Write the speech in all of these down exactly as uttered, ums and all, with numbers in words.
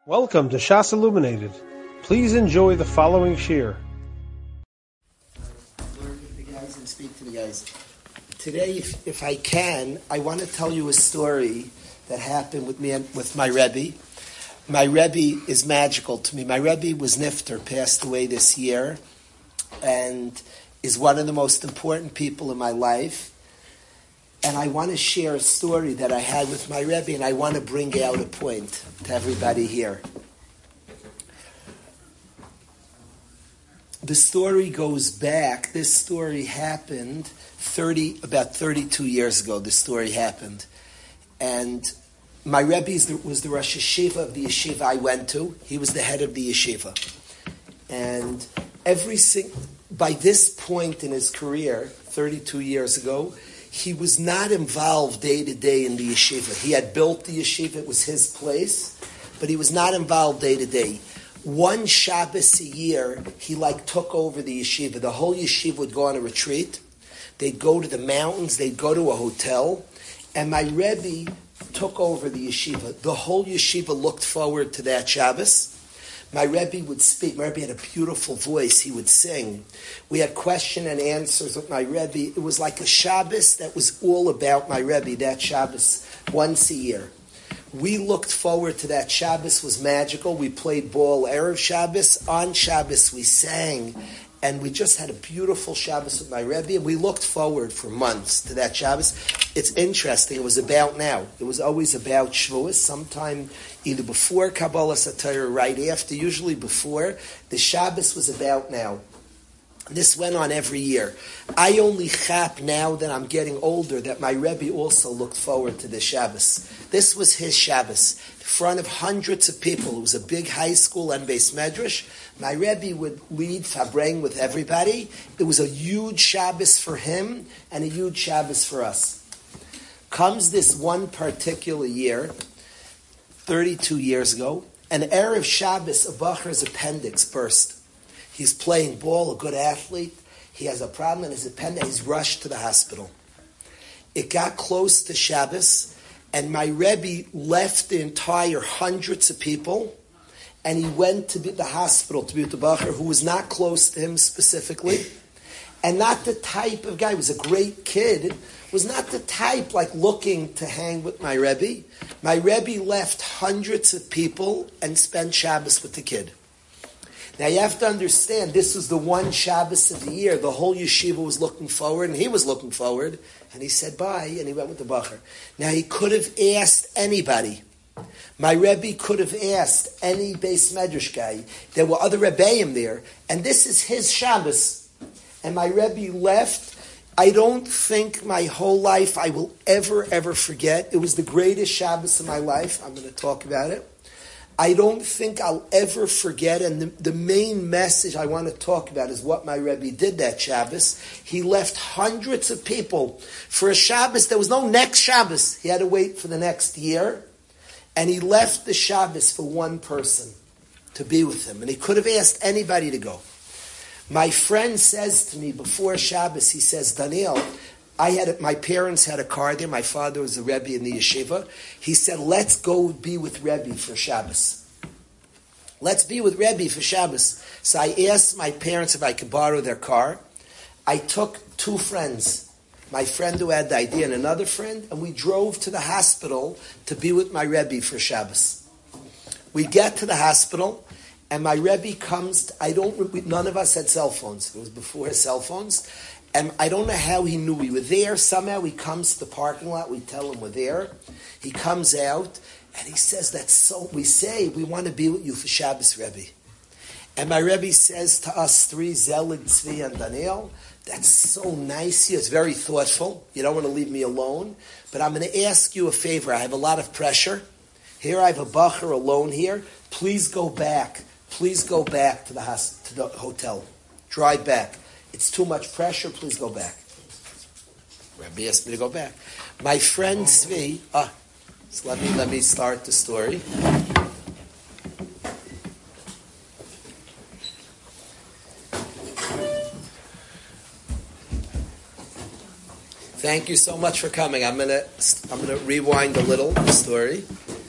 Welcome to Shas Illuminated. Please enjoy the following shir. Learn with the guys and speak to the guys. Today, if, if I can, I want to tell you a story that happened with me and with my Rebbe. My Rebbe is magical to me. My Rebbe was Nifter, passed away this year, and is one of the most important people in my life. And I want to share a story that I had with my Rebbe, and I want to bring out a point to everybody here. The story goes back. This story happened thirty, about thirty-two years ago. This story happened, and my Rebbe was the Rosh Yeshiva of the yeshiva I went to. He was the head of the yeshiva, and every sing- by this point in his career, thirty-two years ago, he was not involved day to day in the yeshiva. He had built the yeshiva; it was his place, but he was not involved day to day. One Shabbos a year, he like took over the yeshiva. The whole yeshiva would go on a retreat. They'd go to the mountains. They'd go to a hotel, and my Rebbe took over the yeshiva. The whole yeshiva looked forward to that Shabbos. My Rebbe would speak. My Rebbe had a beautiful voice. He would sing. We had question and answers with my Rebbe. It was like a Shabbos that was all about my Rebbe, that Shabbos, once a year. We looked forward to that. Shabbos was magical. We played ball Erev Shabbos. On Shabbos we sang. And we just had a beautiful Shabbos with my Rebbe. And we looked forward for months to that Shabbos. It's interesting. It was about now. It was always about Shavuos. Sometime either before Kabbalah Satire or right after. Usually before. The Shabbos was about now. This went on every year. I only chap now that I'm getting older that my Rebbe also looked forward to the Shabbos. This was his Shabbos. In front of hundreds of people. It was a big high school and base medrash. My Rebbe would lead Fabreng with everybody. It was a huge Shabbos for him and a huge Shabbos for us. Comes this one particular year, thirty-two years ago, an Erev Shabbos, a Bacher's appendix burst. He's playing ball, a good athlete. He has a problem in his appendix. He's rushed to the hospital. It got close to Shabbos, and my Rebbe left the entire hundreds of people, and he went to the hospital to be with the Bacher, who was not close to him specifically, and not the type of guy. He was a great kid. Was not the type like looking to hang with my Rebbe. My Rebbe left hundreds of people and spent Shabbos with the kid. Now you have to understand, this was the one Shabbos of the year. The whole yeshiva was looking forward, and he was looking forward, and he said bye, and he went with the Bacher. Now he could have asked anybody. My Rebbe could have asked any Beis Medrash guy. There were other Rebbeim there, and this is his Shabbos. And my Rebbe left. I don't think my whole life I will ever, ever forget. It was the greatest Shabbos of my life. I'm going to talk about it. I don't think I'll ever forget, and the, the main message I want to talk about is what my Rebbe did that Shabbos. He left hundreds of people for a Shabbos. There was no next Shabbos. He had to wait for the next year, and he left the Shabbos for one person to be with him, and he could have asked anybody to go. My friend says to me before Shabbos, he says, Daniel, I had my parents had a car there. My father was a Rebbe in the yeshiva. He said, let's go be with Rebbe for Shabbos. Let's be with Rebbe for Shabbos. So I asked my parents if I could borrow their car. I took two friends, my friend who had the idea and another friend, and we drove to the hospital to be with my Rebbe for Shabbos. We get to the hospital, and my Rebbe comes, to, I don't, none of us had cell phones. It was before cell phones. And I don't know how he knew we were there. Somehow he comes to the parking lot. We tell him we're there. He comes out, and he says, "That's so." We say, "We want to be with you for Shabbos, Rebbe." And my Rebbe says to us three, Zelig, Tzvi, and Daniel, "That's so nice. It's very thoughtful. You don't want to leave me alone. But I'm going to ask you a favor. I have a lot of pressure. Here I have a Bacher alone here. Please go back. Please go back to the house, to the hotel. Drive back. It's too much pressure. Please go back." Rabbi asked me to go back. My friend Tzvi, ah, so let me let me start the story. Thank you so much for coming. I'm gonna I'm gonna rewind a little the story. It's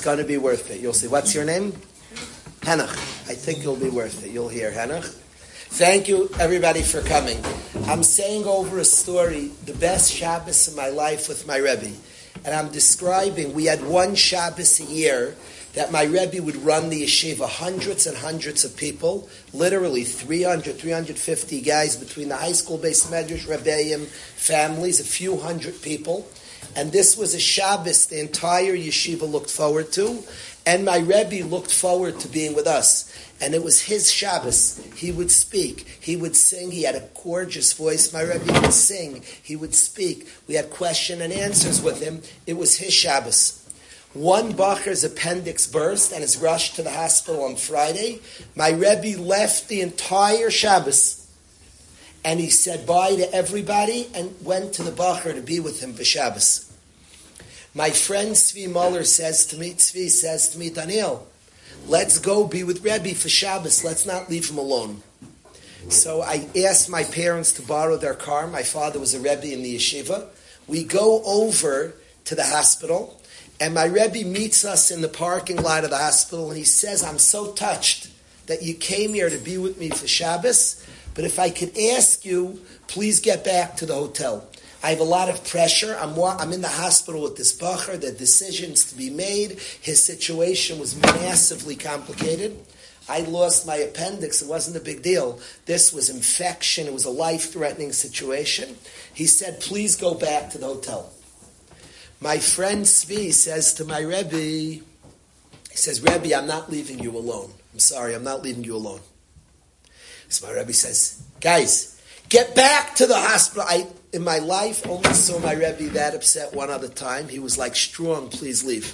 going to be worth it. You'll see. What's your name? Henoch. I think it'll be worth it. You'll hear Henoch. Thank you, everybody, for coming. I'm saying over a story, the best Shabbos in my life with my Rebbe. And I'm describing, we had one Shabbos a year that my Rebbe would run the yeshiva, hundreds and hundreds of people, literally three hundred, three hundred fifty guys between the high school based medrash, Rebbeim, families, a few hundred people. And this was a Shabbos the entire yeshiva looked forward to, and my Rebbe looked forward to being with us. And it was his Shabbos. He would speak. He would sing. He had a gorgeous voice. My Rebbe would sing. He would speak. We had question and answers with him. It was his Shabbos. One Bacher's appendix burst and is rushed to the hospital on Friday. My Rebbe left the entire Shabbos. And he said bye to everybody and went to the Bacher to be with him for Shabbos. My friend Tzvi Muller says to me, Tzvi says to me, Daniel, let's go be with Rebbe for Shabbos. Let's not leave him alone. So I asked my parents to borrow their car. My father was a Rebbe in the yeshiva. We go over to the hospital, and my Rebbe meets us in the parking lot of the hospital, and he says, I'm so touched that you came here to be with me for Shabbos, but if I could ask you, please get back to the hotel. I have a lot of pressure. I'm I'm in the hospital with this bacher. There are decisions to be made. His situation was massively complicated. I lost my appendix. It wasn't a big deal. This was infection. It was a life-threatening situation. He said, please go back to the hotel. My friend Tzvi says to my Rebbe, he says, Rebbe, I'm not leaving you alone. I'm sorry, I'm not leaving you alone. So my Rebbe says, guys, get back to the hospital. I, in my life, only saw my Rebbe that upset one other time. He was like, strong, please leave.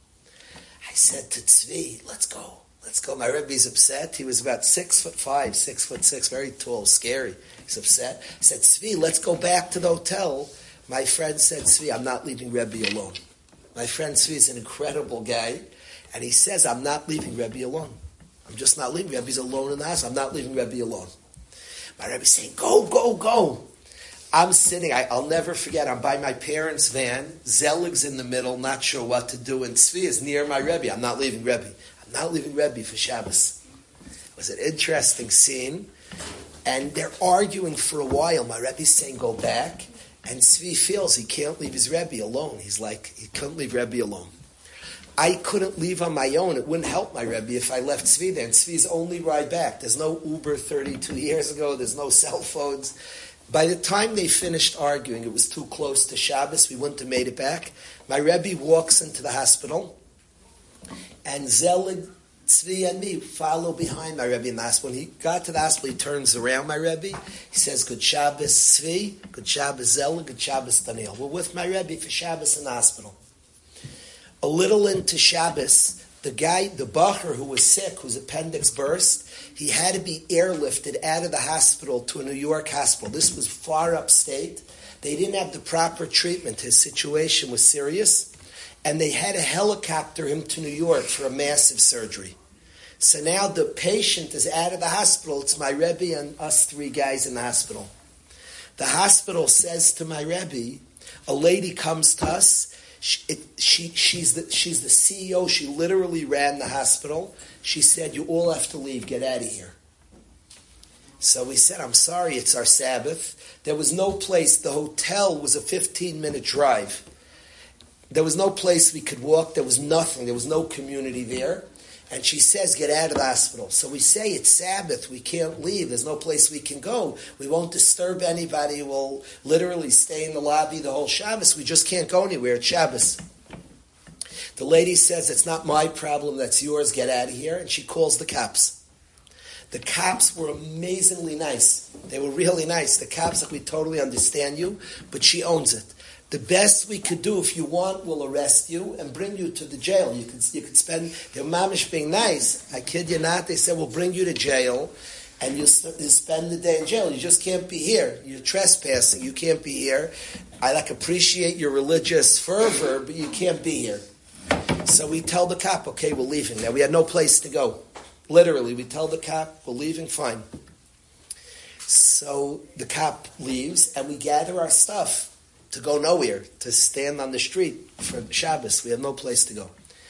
I said to Tzvi, let's go. Let's go. My Rebbe's upset. He was about six foot five, six foot six, very tall, scary. He's upset. I said, Tzvi, let's go back to the hotel. My friend said, Tzvi, I'm not leaving Rebbe alone. My friend Tzvi is an incredible guy. And he says, I'm not leaving Rebbe alone. I'm just not leaving. Rebbe's alone in the house. I'm not leaving Rebbe alone. My Rebbe's saying, go, go, go. I'm sitting, I, I'll never forget, I'm by my parents' van. Zelig's in the middle, not sure what to do. And Tzvi is near my Rebbe. I'm not leaving Rebbe. I'm not leaving Rebbe for Shabbos. It was an interesting scene. And they're arguing for a while. My Rebbe's saying, go back. And Tzvi feels he can't leave his Rebbe alone. He's like, he couldn't leave Rebbe alone. I couldn't leave on my own. It wouldn't help my Rebbe if I left Tzvi there. And Tzvi's only ride back. There's no Uber thirty-two years ago. There's no cell phones. By the time they finished arguing, it was too close to Shabbos. We wouldn't have made it back. My Rebbe walks into the hospital. And Zelig, Tzvi, and me follow behind my Rebbe in the hospital. When he got to the hospital, he turns around my Rebbe. He says, good Shabbos, Tzvi. Good Shabbos, Zelig. Good Shabbos, Daniel. We're with my Rebbe for Shabbos in the hospital. A little into Shabbos, the guy, the bacher who was sick, whose appendix burst, he had to be airlifted out of the hospital to a New York hospital. This was far upstate. They didn't have the proper treatment. His situation was serious. And they had to helicopter him to New York for a massive surgery. So now the patient is out of the hospital. It's my Rebbe and us three guys in the hospital. The hospital says to my Rebbe, a lady comes to us. She, it, she, she's, the, she's the C E O. She literally ran the hospital. She said, you all have to leave. Get out of here. So we said, I'm sorry, it's our Sabbath. There was no place. The hotel was a fifteen-minute drive. There was no place we could walk. There was nothing. There was no community there. And she says, get out of the hospital. So we say, it's Sabbath. We can't leave. There's no place we can go. We won't disturb anybody. We'll literally stay in the lobby the whole Shabbos. We just can't go anywhere. It's Shabbos. The lady says, it's not my problem. That's yours. Get out of here. And she calls the cops. The cops were amazingly nice. They were really nice. The cops, like, we totally understand you, but she owns it. The best we could do, if you want, we'll arrest you and bring you to the jail. You could you could spend, their mamish being nice, I kid you not, they said, we'll bring you to jail and you'll, you'll spend the day in jail. You just can't be here. You're trespassing. You can't be here. I like appreciate your religious fervor, but you can't be here. So we tell the cop, okay, we're leaving. Now, we had no place to go. Literally, we tell the cop, we're leaving, fine. So the cop leaves and we gather our stuff to go nowhere, to stand on the street for Shabbos. We have no place to go.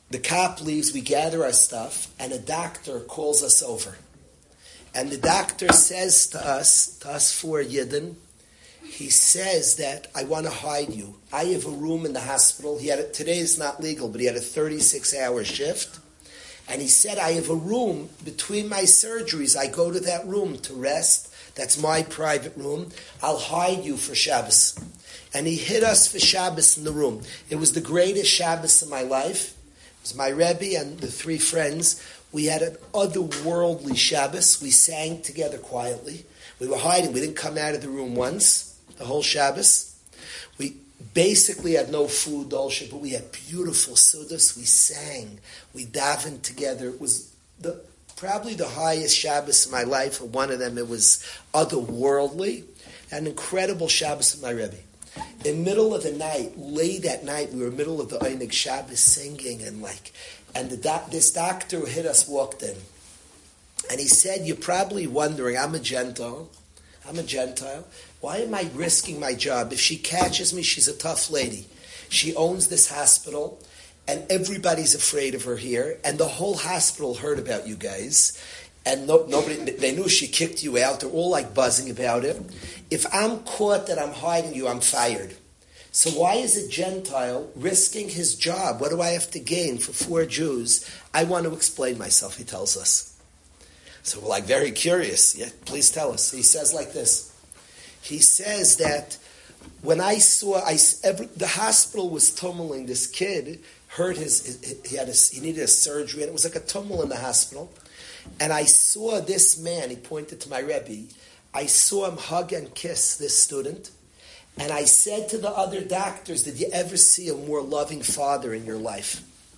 the cop leaves, we gather our stuff, and a doctor calls us over. And the doctor says to us, to us four Yidden, he says that I want to hide you. I have a room in the hospital. He had a, today is not legal, but he had a thirty-six hour shift. And he said, I have a room between my surgeries. I go to that room to rest. That's my private room. I'll hide you for Shabbos. And he hid us for Shabbos in the room. It was the greatest Shabbos of my life. It was my Rebbe and the three friends. We had an otherworldly Shabbos. We sang together quietly. We were hiding. We didn't come out of the room once, the whole Shabbos. We basically had no food, dolce, but we had beautiful sudas. We sang. We davened together. It was the probably the highest Shabbos of my life. For one of them, it was otherworldly. An incredible Shabbos of my Rebbe. In the middle of the night, late at night, we were in the middle of the Einig Shabbos singing, and like, and the doc, this doctor who hit us walked in. And he said, you're probably wondering, I'm a Gentile. I'm a Gentile. Why am I risking my job? If she catches me, she's a tough lady. She owns this hospital, and everybody's afraid of her here. And the whole hospital heard about you guys. And no, nobody, they knew she kicked you out. They're all like buzzing about it. If I'm caught that I'm hiding you, I'm fired. So why is a Gentile risking his job? What do I have to gain for four Jews? I want to explain myself, he tells us. So we're like very curious. Yeah, please tell us. He says like this. He says that when I saw, I, every, the hospital was tummuling. This kid hurt his, his he had a, he needed a surgery, and it was like a tumult in the hospital. And I saw this man, he pointed to my Rebbe, I saw him hug and kiss this student. And I said to the other doctors, did you ever see a more loving father in your life?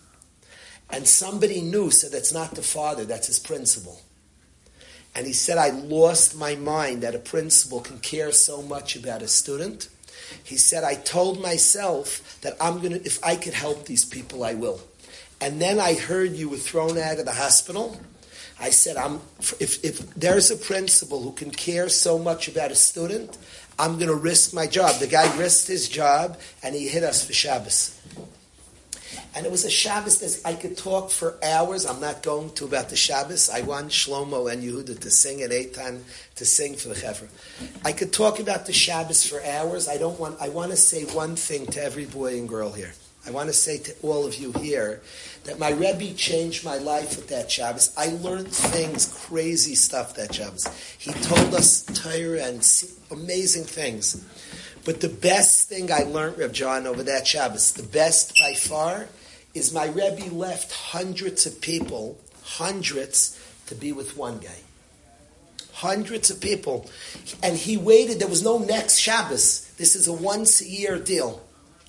And somebody knew, said that's not the father, that's his principal. And he said, I lost my mind that a principal can care so much about a student. He said, I told myself that I'm going to, if I could help these people, I will. And then I heard you were thrown out of the hospital. I said, I'm, if, if there's a principal who can care so much about a student, I'm going to risk my job. The guy risked his job, and he hit us for Shabbos. And it was a Shabbos that I could talk for hours. I'm not going to about the Shabbos. I want Shlomo and Yehuda to sing and Eitan to sing for the Chevra. I could talk about the Shabbos for hours. I don't want. I want to say one thing to every boy and girl here. I want to say to all of you here that my Rebbe changed my life with that Shabbos. I learned things, crazy stuff that Shabbos. He told us Torah and amazing things. But the best thing I learned, Reb John, over that Shabbos, the best by far, is my Rebbe left hundreds of people, hundreds, to be with one guy. Hundreds of people. And he waited. There was no next Shabbos. This is a once-a-year deal.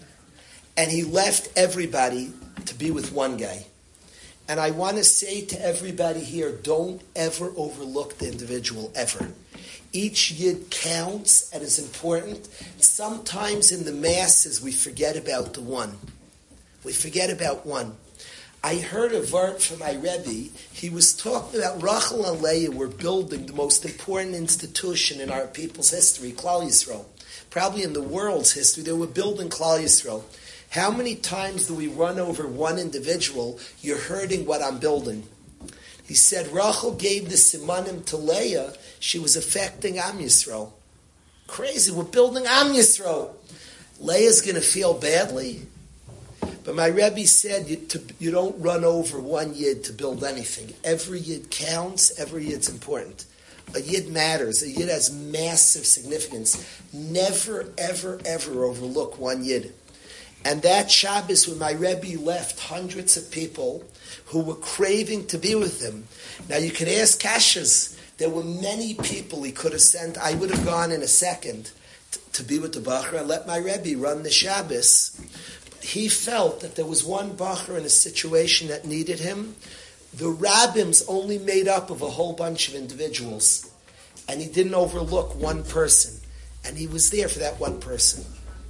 And he left everybody to be with one guy. And I want to say to everybody here, don't ever overlook the individual, ever. Each Yid counts and is important. Sometimes in the masses we forget about the one. We forget about one. I heard a word from my Rebbe. He was talking about Rachel and Leah were building the most important institution in our people's history, Klal Yisrael. Probably in the world's history, they were building Klal Yisrael. How many times do we run over one individual? You're hurting what I'm building. He said Rachel gave the simanim to Leah. She was affecting Am Yisrael. Crazy. We're building Am Yisrael. Leah's going to feel badly. But my Rebbe said you, to, you don't run over one Yid to build anything. Every Yid counts. Every Yid's important. A Yid matters. A Yid has massive significance. Never, ever, ever overlook one Yid. And that Shabbos when my Rebbe left hundreds of people who were craving to be with him. Now you can ask Kashas. There were many people he could have sent. I would have gone in a second to, to be with the Bachar and let my Rebbe run the Shabbos. But he felt that there was one Bachar in a situation that needed him. The Rabbim's only made up of a whole bunch of individuals. And he didn't overlook one person. And he was there for that one person.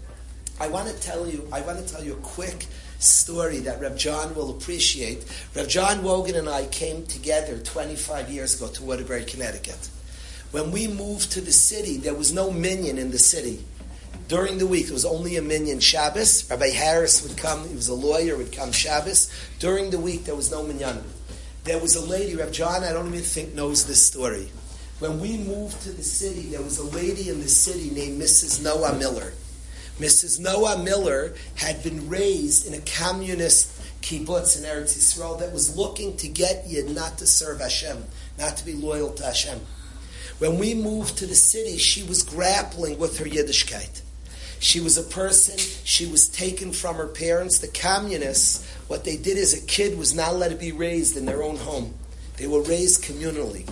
I want to tell you, I want to tell you a quick story that Reb John will appreciate. Reb John Wogan and I came together twenty-five years ago to Waterbury, Connecticut. When we moved to the city, there was no minyan in the city. During the week, there was only a minyan Shabbos. Rabbi Harris would come, he was a lawyer, would come Shabbos. During the week, there was no minyan. There was a lady, Reb John, I don't even think knows this story. When we moved to the city, there was a lady in the city named Missus Noah Miller. Missus Noah Miller had been raised in a communist kibbutz in Eretz Yisrael that was looking to get Yid not to serve Hashem, not to be loyal to Hashem. When we moved to the city, she was grappling with her Yiddishkeit. She was a person, she was taken from her parents. The communists, what they did is a kid was not allowed to be raised in their own home. They were raised communally.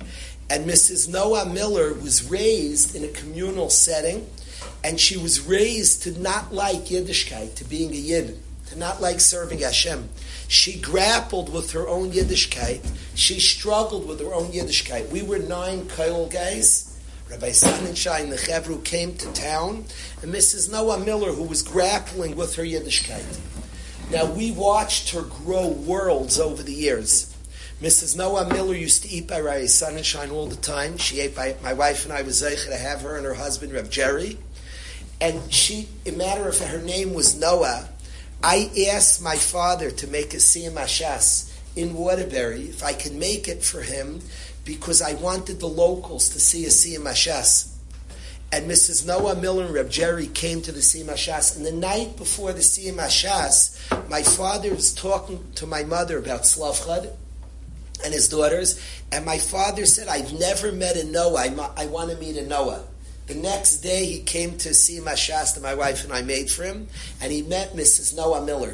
And Missus Noah Miller was raised in a communal setting, and she was raised to not like Yiddishkeit, to being a Yid, to not like serving Hashem. She grappled with her own Yiddishkeit. She struggled with her own Yiddishkeit. We were nine Koil guys. Rabbi Sonnenschein, the Chevru, came to town, and Missus Noah Miller, who was grappling with her Yiddishkeit. Now, we watched her grow worlds over the years. Missus Noah Miller used to eat by Rabbi Sonnenschein all the time. She ate by, my wife and I was zeicher to have her and her husband, Reb Jerry. And she, a matter of her name was Noah. I asked my father to make a Siyam Hashas in Waterbury, if I could make it for him, because I wanted the locals to see a Siyam Hashas. And Missus Noah Miller and Reb Jerry came to the Siyam Hashas. And the night before the Siyam Hashas, my father was talking to my mother about Slavchad and his daughters. And my father said, I've never met a Noah. I, I want to meet a Noah. The next day he came to see Mashas that my wife and I made for him, and he met Missus Noah Miller.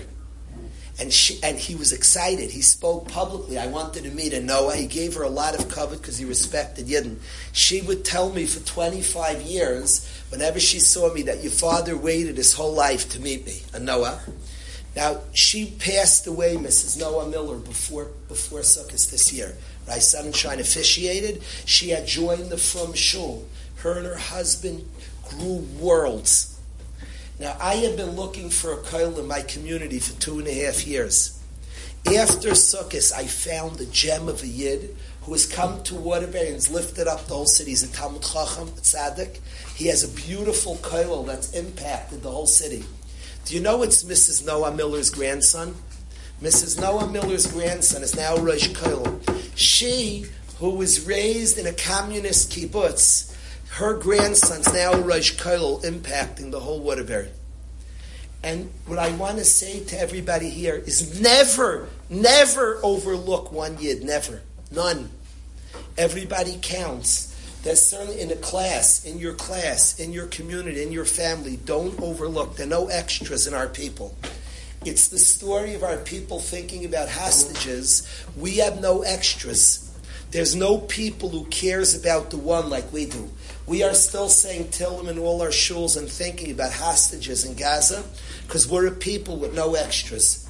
And she, and he was excited. He spoke publicly. I wanted to meet a Noah. He gave her a lot of covet because he respected Yidden. She would tell me for twenty-five years, whenever she saw me, that your father waited his whole life to meet me, a Noah. Now, she passed away, Missus Noah Miller, before before Sukkot this year. Rabbi Sonnenschein officiated. She had joined the Frum Shul. Her and her husband grew worlds. Now, I have been looking for a koil in my community for two and a half years. After Sukkot, I found the gem of a Yid who has come to Waterbury and has lifted up the whole city. He's a Talmud Chacham, a Tzaddik. He has a beautiful koil that's impacted the whole city. Do you know it's Missus Noah Miller's grandson? Missus Noah Miller's grandson is now Rosh Koil. She, who was raised in a communist kibbutz, her grandson's now Rosh Koil, impacting the whole Waterbury. And what I want to say to everybody here is never, never overlook one Yid. Never. None. Everybody counts. There's certainly in a class, in your class, in your community, in your family, don't overlook. There are no extras in our people. It's the story of our people thinking about hostages. We have no extras. There's no people who cares about the one like we do. We are still saying Tillim in all our shuls and thinking about hostages in Gaza because we're a people with no extras.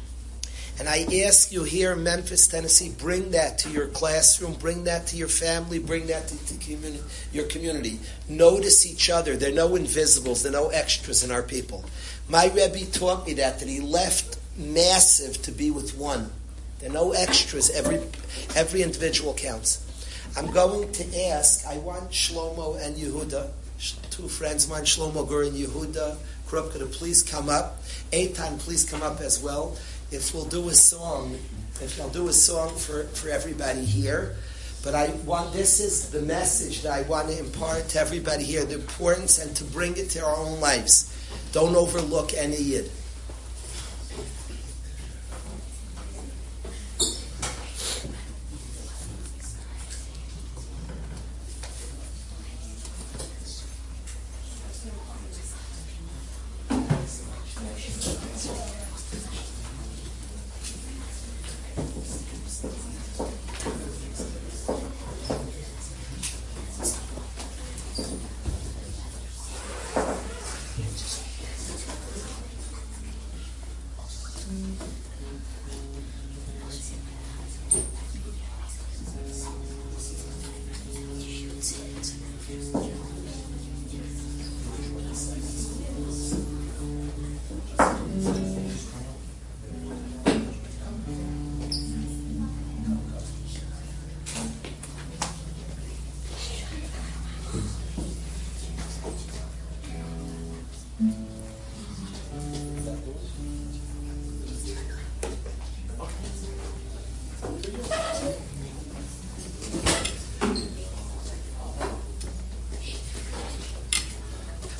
And I ask you here in Memphis, Tennessee, bring that to your classroom, bring that to your family, bring that to, to communi- your community. Notice each other. There are no invisibles, there are no extras in our people. My Rebbe taught me that, that he left massive to be with one. There are no extras. Every every individual counts. I'm going to ask, I want Shlomo and Yehuda, two friends of mine, Shlomo Gur and Yehuda Krupka, to please come up. Eitan, please come up as well. If we'll do a song, if I'll do a song for, for everybody here. But I want, this is the message that I want to impart to everybody here, the importance and to bring it to our own lives. Don't overlook any Yid.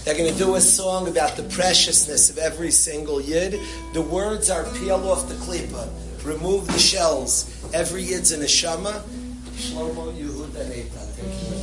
They're going to do a song about the preciousness of every single yid. The words are peel off the klipa, remove the shells. Every yid's a neshama. Shlomo, Yehuda, and Eitan. Thank you.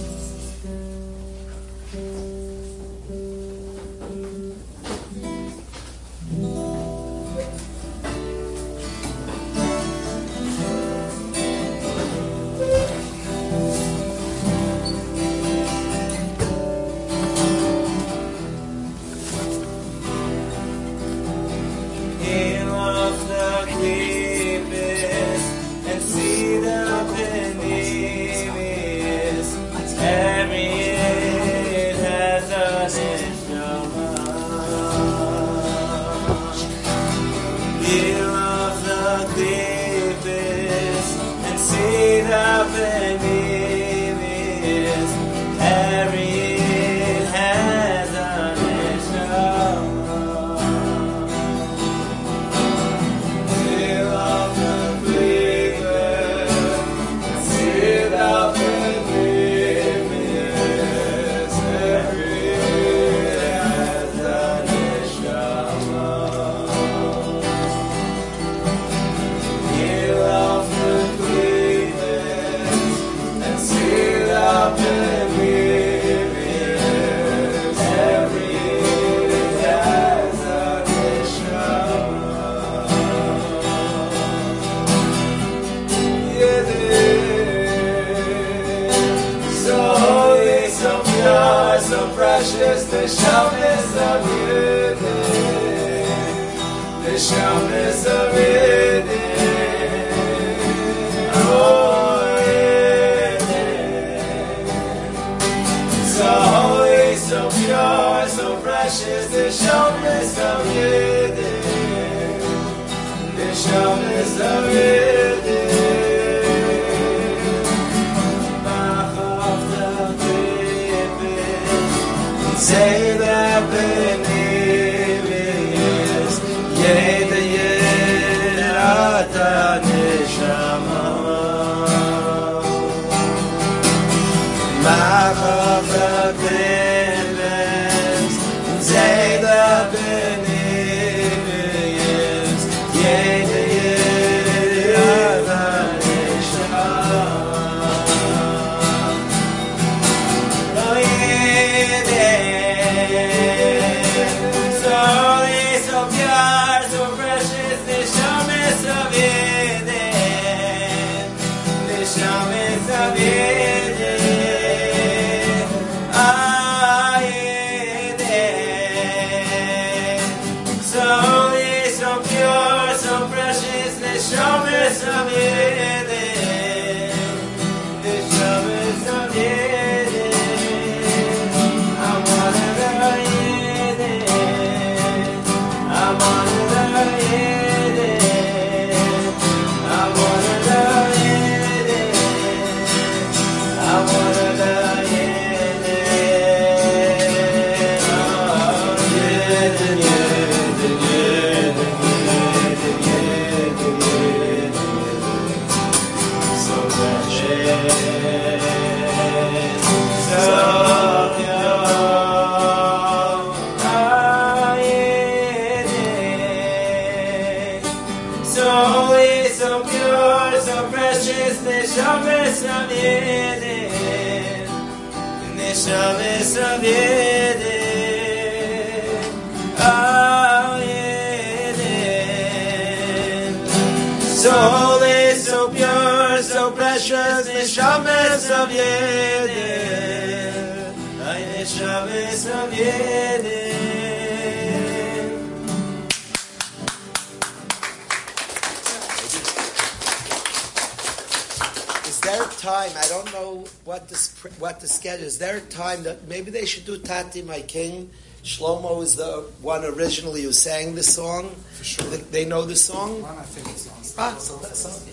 What the schedule is. There a time that maybe they should do Tati My King? Shlomo is the one originally who sang the song. For sure. They, they know the song? One, I think it's on. Ah, so that's all.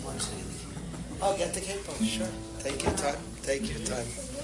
I'll get the capo. Sure. Take your time. Take your time.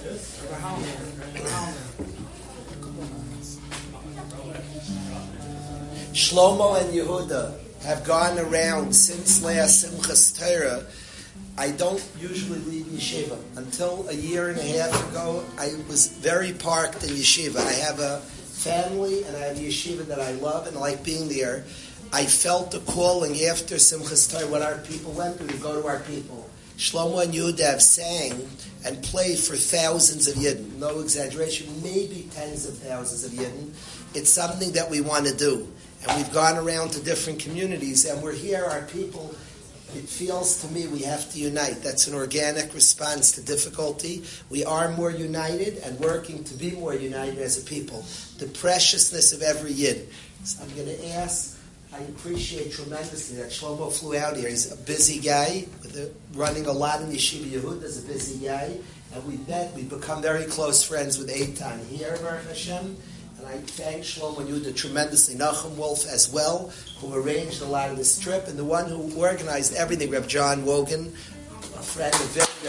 Shlomo and Yehuda have gone around since last Simchas Torah. I don't usually leave yeshiva. Until a year and a half ago, I was very parked in yeshiva. I have a family and I have a yeshiva that I love and I like being there. I felt the calling after Simchas Torah, what our people went through, to go to our people. Shlomo and Yehuda sang and played for thousands of Yidden. No exaggeration, maybe tens of thousands of Yidden. It's something that we want to do. And we've gone around to different communities, and we're here, our people. It feels to me we have to unite. That's an organic response to difficulty. We are more united and working to be more united as a people. The preciousness of every Yid. So I'm going to ask, I appreciate tremendously that Shlomo flew out here. He's a busy guy, with a, running a lot in Yeshiva Yehuda is a busy guy. And we met, we've become very close friends with Eitan here, Baruch Hashem. And I thank Shlomo and Yehuda tremendously. Nachum Wolf as well, who arranged a lot of this trip. And the one who organized everything, Reb John Wogan, a friend of Victor.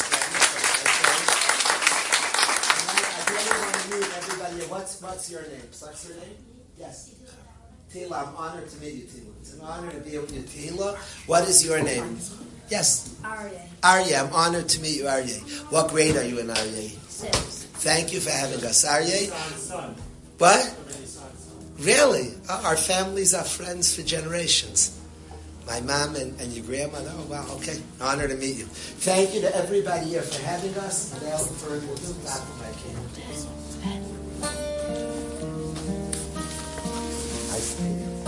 I really want to meet everybody. What's, what's your name? What's your name? Yes. Tila, I'm honored to meet you, Tila. It's an honor to be with you, Tila. What is your name? Yes. Aryeh. Aryeh, I'm honored to meet you, Aryeh. What grade are you in, Aryeh? Six. Thank you for having us, Aryeh. What? Really? Uh, our families are friends for generations. My mom and, and your grandmother. Oh, wow, okay. Honor to meet you. Thank you to everybody here for having us. Now for a little clap of my camera. I see you.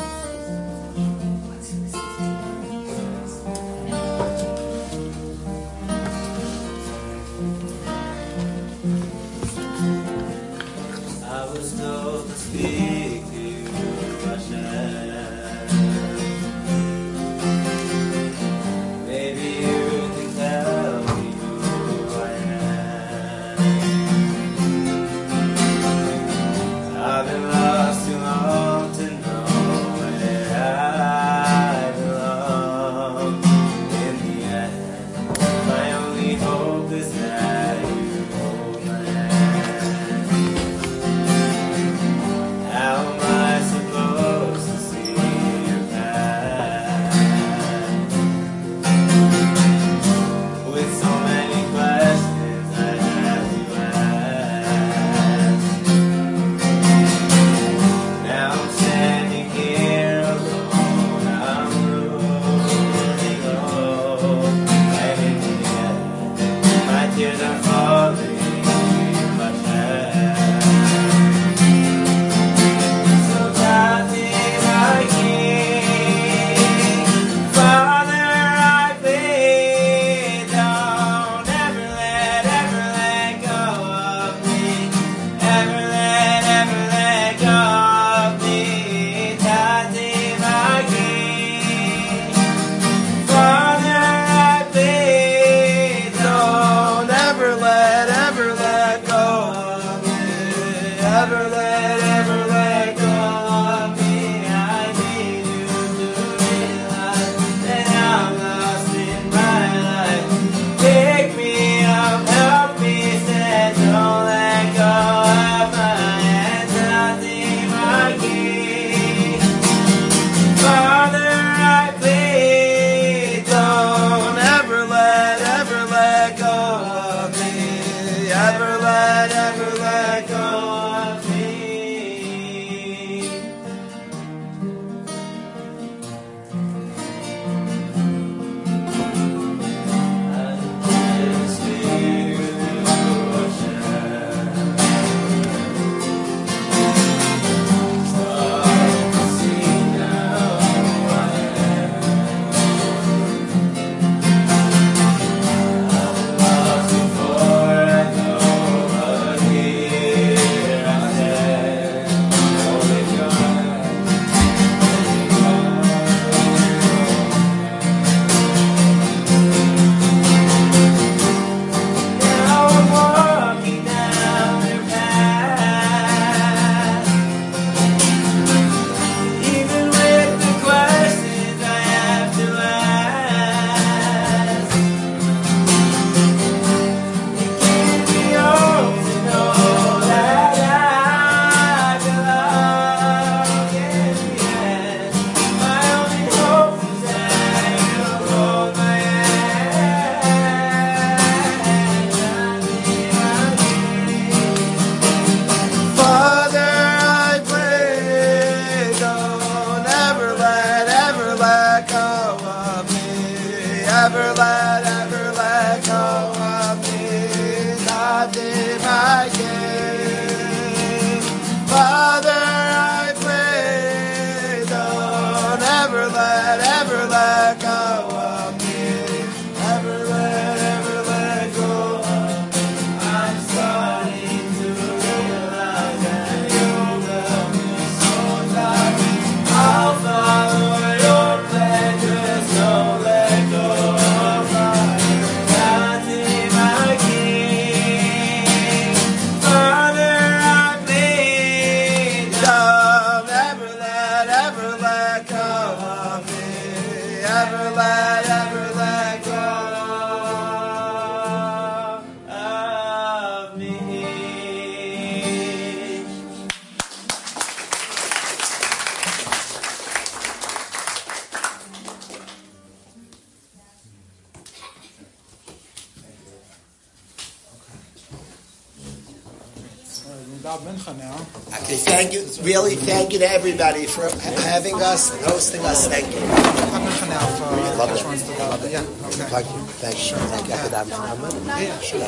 Dab Mincha now. Okay, thank you. Really, thank you to everybody for having us and hosting us. Thank you. Dab Mincha now for Love Cash it. runs the Dab. Yeah, okay. Thank you. Thank you. Sure. Thank you. Okay. Thank you. Yeah, sure.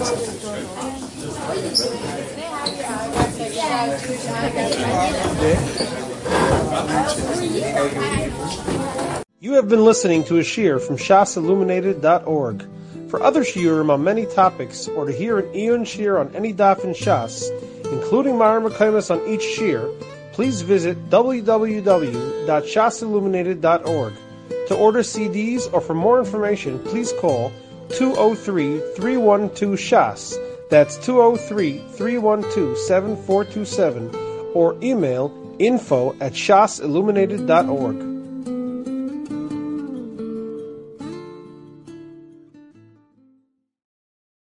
You have been listening to a shiur from shas illuminated dot org. For other shiurim on many topics, or to hear an Iyun shiur on any daf in Shas, including Mara Mekaymas on each shiur, please visit w w w dot shas illuminated dot org. To order C Ds or for more information, please call two oh three, three one two, shas. That's two oh three, three one two, seven four two seven, or email info at shas illuminated dot org.